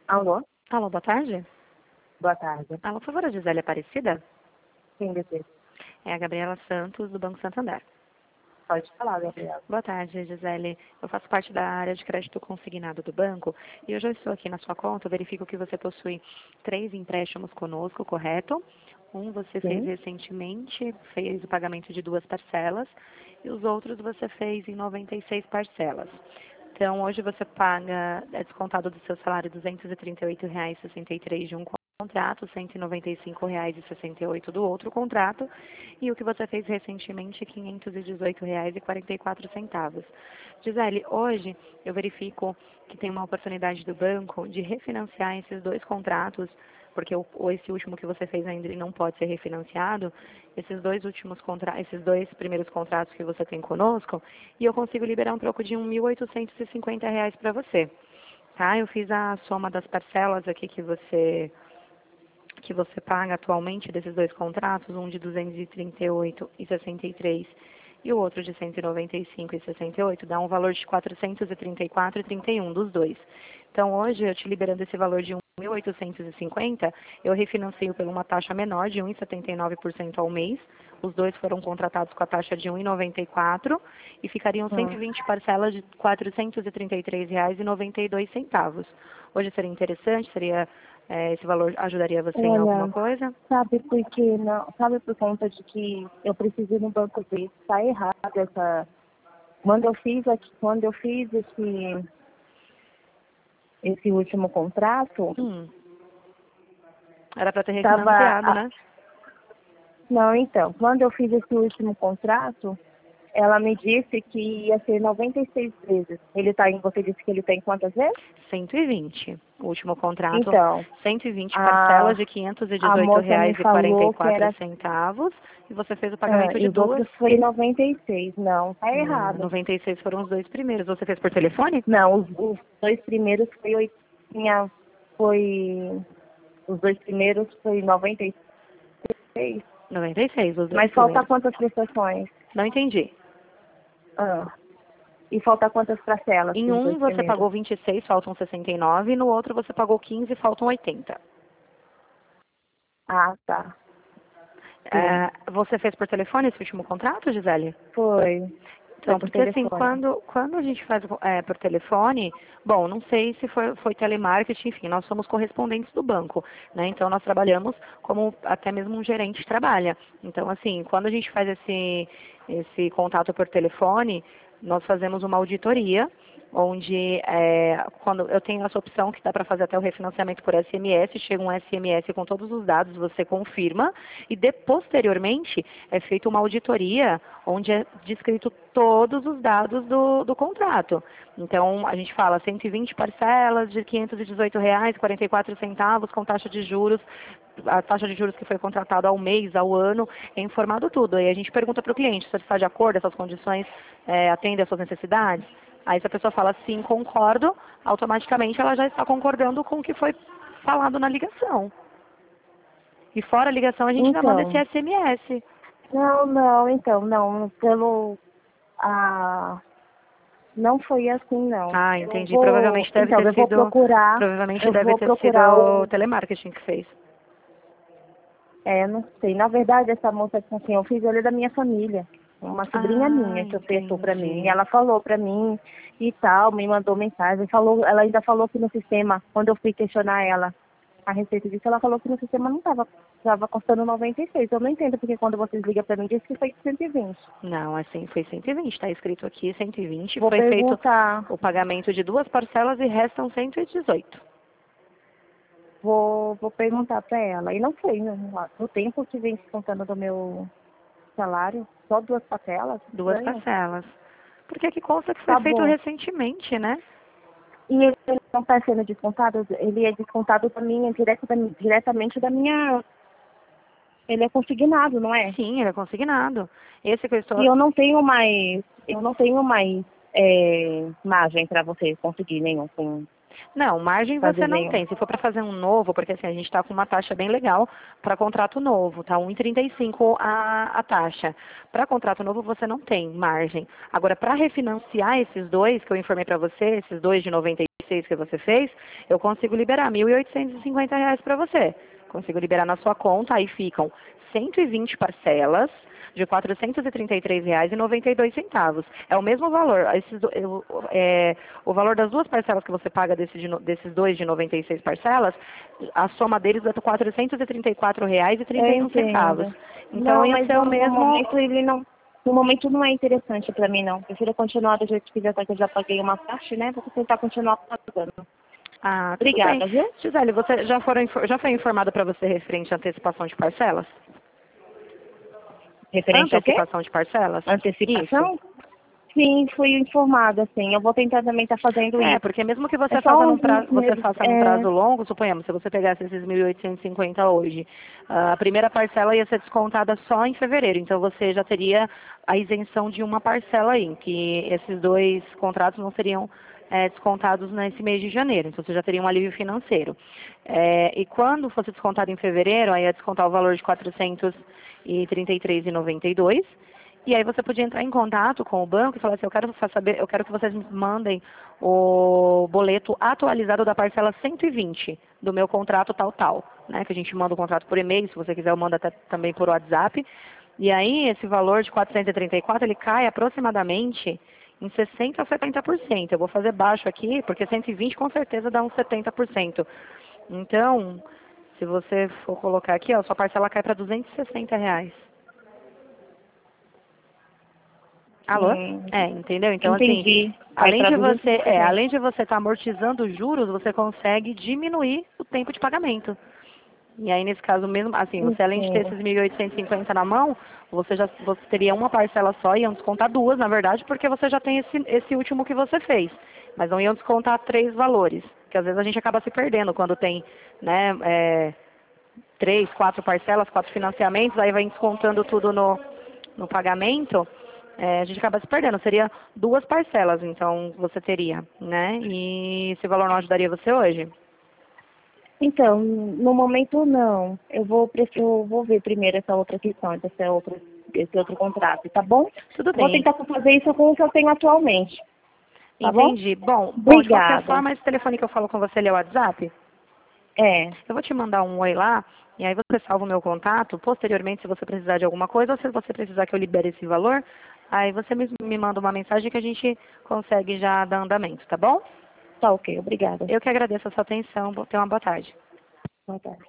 Alô? Alô, boa tarde. Boa tarde. Alô, por favor, a Gisele Aparecida? Quem deseja? É a Gabriela Santos, do Banco Santander. Pode falar, Gabriela. Boa tarde, Gisele. Eu faço parte da área de crédito consignado do banco e eu já estou aqui na sua conta. Eu verifico que você possui 3 empréstimos conosco, correto? Um você fez Sim? recentemente, fez o pagamento de 2 parcelas e os outros você fez em 96 parcelas. Então, hoje você paga, é descontado do seu salário, R$ 238,63 de um contrato, R$ 195,68 do outro contrato, e o que você fez recentemente, R$ 518,44. Gisele, hoje eu verifico que tem uma oportunidade do banco de refinanciar esses 2 contratos, porque esse último que você fez ainda ele não pode ser refinanciado, esses dois primeiros contratos que você tem conosco, e eu consigo liberar um troco de R$ 1.850 para você. Tá? Eu fiz a soma das parcelas aqui que você paga atualmente desses 2 contratos, um de 238,63 e o outro de 195,68, dá um valor de 434,31 dos dois. Então, hoje, eu te liberando esse valor de 1.850, eu refinancio por uma taxa menor de 1,79% ao mês. Os dois foram contratados com a taxa de 1,94 e ficariam 120 parcelas de R$ 433,92. Hoje seria interessante, esse valor ajudaria você em alguma Olha, coisa? sabe por que não? Sabe por conta de que eu preciso ir no banco ver se está errado essa. Quando eu fiz esse último contrato, Era para ter estava. refinanciado, né? Não, então, quando eu fiz esse último contrato, ela me disse que ia ser 96 vezes. Você disse que ele tem quantas vezes? 120. O último contrato, Então, 120 parcelas a, de R$ a moça me falou que era 518,44 e você fez o pagamento e de os duas. outros foi 96. Não, tá Não, errado. 96 foram os 2 primeiros. Você fez por telefone? Não, os dois primeiros foi. Os dois primeiros foi 96. 96, os 2 Mas falta primeiros. quantas prestações? Não entendi. Ah, e falta quantas parcelas Em dos dois um você primeiros? pagou 26, faltam 69, e no outro você pagou 15, faltam 80. Ah, tá. Sim, Você fez por telefone esse último contrato, Gisele? foi. Foi Então, por porque assim, telefone. quando a gente faz por telefone, bom, não sei se foi telemarketing, enfim, nós somos correspondentes do banco, né? Então, nós trabalhamos como até mesmo um gerente trabalha. Então, assim, quando a gente faz esse contato por telefone, nós fazemos uma auditoria, onde quando eu tenho essa opção que dá para fazer até o refinanciamento por SMS, chega um SMS com todos os dados, você confirma, e posteriormente é feita uma auditoria onde é descrito todos os dados do contrato. Então, a gente fala 120 parcelas de R$ 518,44 com taxa de juros, a taxa de juros que foi contratada ao mês, ao ano, é informado tudo. Aí a gente pergunta para o cliente se ele está de acordo, essas condições atendem às suas necessidades. Aí se a pessoa fala sim, concordo, automaticamente ela já está concordando com o que foi falado na ligação. E fora a ligação a gente ainda manda esse Então, SMS. não, ah, não foi assim, não. Ah, entendi. Provavelmente deve ter Eu vou sido, procurar, provavelmente eu deve vou ter procurar sido o telemarketing que fez. não sei, na verdade essa moça com quem eu fiz, ela é da minha família, uma sobrinha Ah, minha que ofertou pra mim, e entendi. ela falou pra mim e tal, me mandou mensagem, ela ainda falou que no sistema, quando eu fui questionar ela a respeito disso, ela falou que no sistema não tava custando 96. Eu não entendo porque quando vocês ligam pra mim diz que foi 120. Não, assim, foi 120. Está escrito aqui 120. Vou Foi feito perguntar, o pagamento de 2 parcelas e restam 118. vou perguntar pra ela. E não foi, no tempo que vem descontando do meu salário, só 2 parcelas, 2 estranho. parcelas. Porque aqui consta que foi Tá feito bom. recentemente, né? E ele não está sendo descontado, ele é descontado da minha, diretamente da minha. Ele é consignado, não é? Sim, ele é consignado. Esse que eu E estou. eu não tenho mais margem para você conseguir nenhum, Não, margem fazer você não nenhum. tem. Se for para fazer um novo, porque assim, a gente está com uma taxa bem legal para contrato novo, tá? 1,35 a taxa. Para contrato novo você não tem margem. Agora, para refinanciar esses dois que eu informei para você, esses dois de 96, 96 que você fez, eu consigo liberar R$ 1.850 para você. Consigo liberar na sua conta, aí ficam 120 parcelas de R$ 433,92. É o mesmo valor. O valor das duas parcelas que você paga desses dois de 96 parcelas, a soma deles é R$ 434,31. Entendo. Então, Não, ia mas ser o no mesmo. momento ele não. No momento não é interessante para mim, não. Prefiro continuar do jeito que já tá, que eu já paguei uma parte, né? Vou tentar continuar pagando. Ah, tudo bem. Obrigada, viu? Gisele, você já foi informada para você referente à antecipação de parcelas? Referente ao quê? Antecipação de parcelas? Isso. Antecipação? Sim, fui informada, sim. Eu vou tentar também estar fazendo É, isso. porque mesmo que É você só faça uns você meses. faça num prazo longo, suponhamos, se você pegasse esses 1.850 hoje, a primeira parcela ia ser descontada só em fevereiro, então você já teria a isenção de uma parcela aí, que esses dois contratos não seriam descontados nesse mês de janeiro, então você já teria um alívio financeiro. E quando fosse descontado em fevereiro, aí ia descontar o valor de R$ 433,92. E aí você podia entrar em contato com o banco e falar assim, eu quero que vocês me mandem o boleto atualizado da parcela 120 do meu contrato tal, né? Que a gente manda o contrato por e-mail, se você quiser eu mando até também por WhatsApp. E aí esse valor de 434, ele cai aproximadamente em 60% a 70%. Eu vou fazer baixo aqui, porque 120 com certeza dá uns 70%. Então, se você for colocar aqui, ó, sua parcela cai para R$ 260. Alô? Hum, Entendeu? Então, assim, entendi. Aí para 260. além de você estar amortizando os juros, você consegue diminuir o tempo de pagamento. E aí, nesse caso mesmo, assim, você além de ter Entendo. esses 1.850 na mão, você teria uma parcela só, iam descontar duas, na verdade, porque você já tem esse último que você fez. Mas não iam descontar três valores, que às vezes a gente acaba se perdendo quando tem, né, três, quatro parcelas, quatro financiamentos, aí vai descontando tudo no pagamento, a gente acaba se perdendo. Seria duas parcelas, então, você teria, né? E esse valor não ajudaria você hoje? Então, no momento não. Eu vou ver primeiro essa outra questão, esse outro contrato, tá bom? Tudo Vou bem, tentar fazer isso com o que eu tenho atualmente, tá bom? entendi. Bom, de qualquer Obrigada. forma, esse telefone que eu falo com você, ele é o WhatsApp? É, Eu vou te mandar um oi lá, e aí você salva o meu contato. Posteriormente, se você precisar de alguma coisa, ou se você precisar que eu libere esse valor, aí você me manda uma mensagem que a gente consegue já dar andamento, tá bom? tá ok, obrigada. Eu que agradeço a sua atenção. Tenha uma boa tarde. Boa tarde.